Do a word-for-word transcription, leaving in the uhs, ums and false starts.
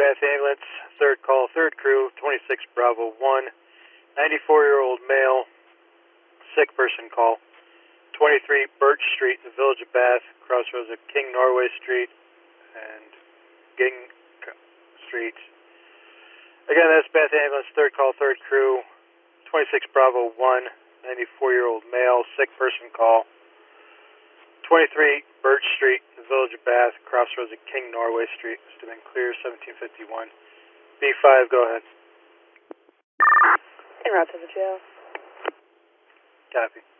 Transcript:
Bath Ambulance, third call, third crew, twenty-six Bravo one, ninety-four-year-old male, sick person call, twenty-three Birch Street, the Village of Bath, crossroads of King Norway Street and Ging Street. Again, that's Bath Ambulance, third call, third crew, twenty-six Bravo one, ninety-four-year-old male, sick person call, twenty-three Birch Street, the Village of Bath, crossroads of King Norway Street. Must have been clear, seventeen fifty-one. B five, go ahead. En route to the jail. Copy.